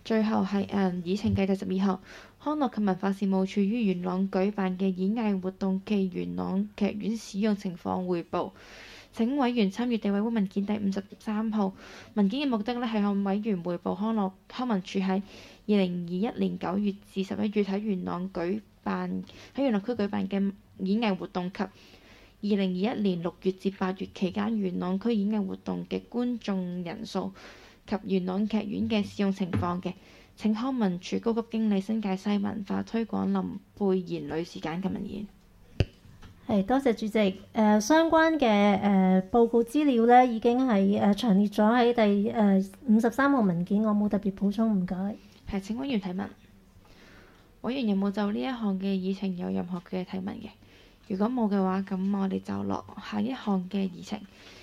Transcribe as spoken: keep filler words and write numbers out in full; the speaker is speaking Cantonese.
最後係誒、嗯、議程嘅第十二項，康樂及文化事務處於元朗舉辦嘅演藝活動暨元朗劇院使用情況彙報。請委員參閱地委會文件第五十三號。文件嘅目的咧係向委員彙報康樂康文署喺二零二一年九月至十一月喺元朗舉辦喺元朗區舉辦嘅演藝活動及二零二一年六月至八月期間元朗區演藝活動嘅觀眾人數及元朗劇院嘅使用情況嘅。請康文署高級經理新界西文化推廣林貝賢女士簡介文件。 係，多謝主席。誒、呃、相關嘅誒、呃、報告資料咧，已經係誒詳列咗喺第誒五十三號文件，我冇特別補充，唔該。 係，請委員提問。委員有冇就呢一項嘅議程有任何嘅提問嘅？如果冇嘅話，咁我哋就落下一項嘅議程。